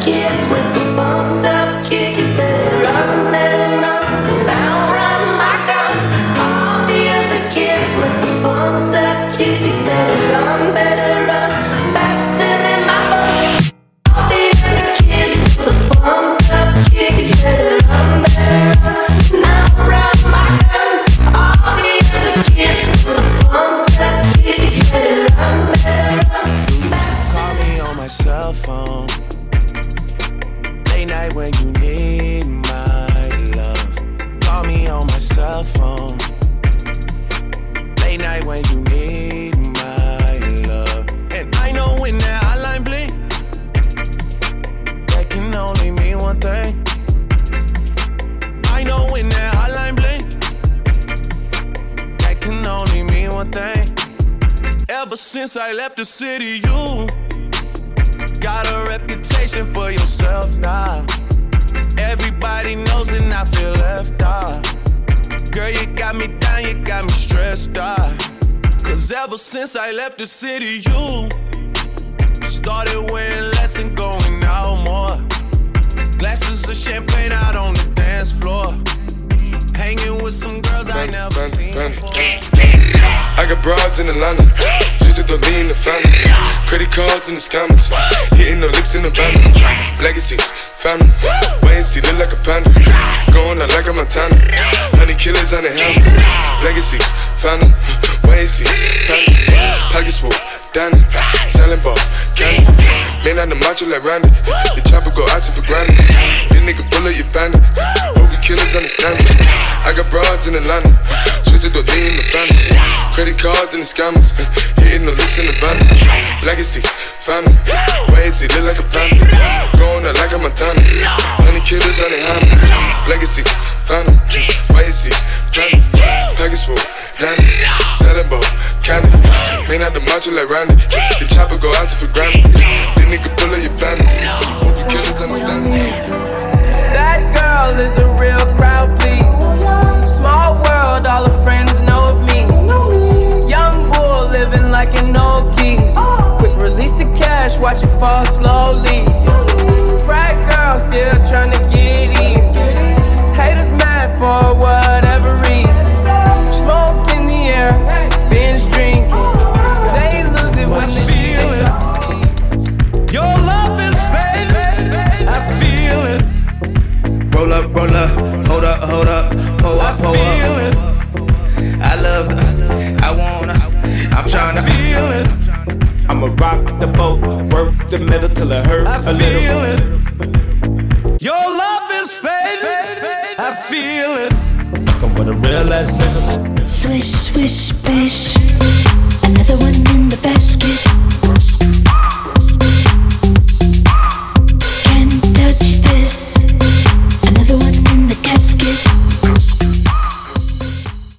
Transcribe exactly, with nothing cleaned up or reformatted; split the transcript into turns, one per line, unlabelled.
kids with the bumped up kids. You better run, better run, now run my gun. All the other kids with the bumped up kids. You better run, better run, faster than my boy. All the other kids with the bumped up kids. You better run, better run, now run my gun. All the other kids with the bumped up kids. You better run, better run.
You used to call me on my cell phone. Late night when you need my love. Call me on my cell phone. Late night when you need my love. And I know when that hotline blink, that can only mean one thing. I know when that hotline blink, that can only mean one thing. Ever since I left the city, you got a reputation for yourself now. Everybody knows and I feel left out. Girl, you got me down, you got me stressed out. Cause ever since I left the city, you started wearing less and going out more. Glasses of champagne out on the dance floor. Hanging with some girls I never bun, seen bun, before.
I got broads in Atlanta, just to lean the family. Credit cards in the scammers, hitting the licks in the van. Legacies, family, wait and see, look like a panda. Going out like a Montana, honey killers on the helmets. Legacies, family, wait and see, family. Pockets full, Danny, selling ball, candy. Man on the macho like Randy, the chopper go out to for granted. This nigga bullet, you bandit. Hope the killers understand it. I got broads in Atlanta, twisted the lean in the family. Credit cards and the scammers, hitting the licks in the van. Legacies, family, wait and see, look like a panda. Going out like a Montana, honey killers on the hammers. Legacies, family, wait and see, family. Package full, Danny, selling ball, candy. Man out the macho like Randy, the chopper go out to for granted. This nigga bullet, you bandit. Hope you killers understand it.
That girl is a real crowd, please. Small world, all her friends know of me. Young bull living like an old keys. Quick release the cash, watch it fall slowly. Frat girl still tryna get in. Haters mad for whatever reason. Smoke in the air, binge drinking. They lose it when they feel it.
Your love is fading, I feel it.
Roll up, roll up, hold up, hold up, pull up, pull up. I love the, I wanna, I'm tryna feel it. I'ma rock the boat, work the middle till it hurt
I
a little.
feel it. Your love is fading, I feel it.
Fuckin' with a real ass nigga.
Swish, swish, bish.